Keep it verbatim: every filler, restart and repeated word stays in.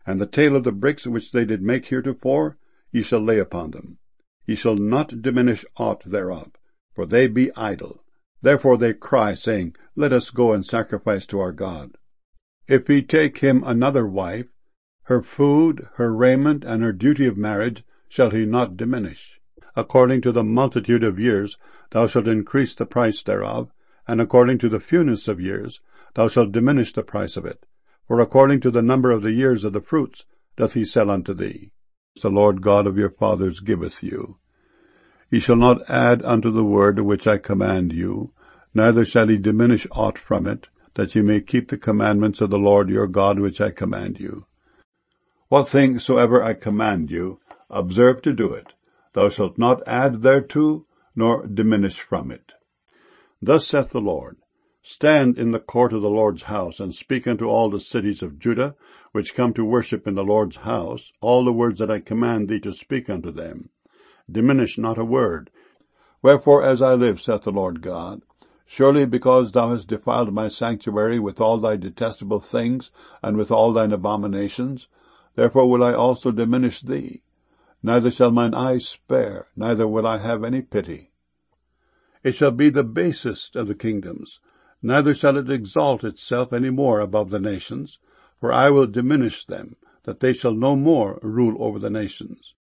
And the tale of the bricks which they did make heretofore, ye shall lay upon them. Ye shall not diminish aught thereof, for they be idle. Therefore they cry, saying, Let us go and sacrifice to our God. If he take him another wife, her food, her raiment, and her duty of marriage shall he not diminish. According to the multitude of years thou shalt increase the price thereof, and according to the fewness of years thou shalt diminish the price of it. For according to the number of the years of the fruits doth he sell unto thee. The Lord God of your fathers giveth you. Ye shall not add unto the word which I command you, neither shall ye diminish aught from it, that ye may keep the commandments of the Lord your God which I command you. What thing soever I command you, observe to do it. Thou shalt not add thereto, nor diminish from it. Thus saith the Lord, Stand in the court of the Lord's house, and speak unto all the cities of Judah, which come to worship in the Lord's house, all the words that I command thee to speak unto them. Diminish not a word. Wherefore, as I live, saith the Lord God, surely because thou hast defiled my sanctuary with all thy detestable things, and with all thine abominations, therefore will I also diminish thee. Neither shall mine eyes spare, neither will I have any pity. It shall be the basest of the kingdoms, neither shall it exalt itself any more above the nations, for I will diminish them, that they shall no more rule over the nations.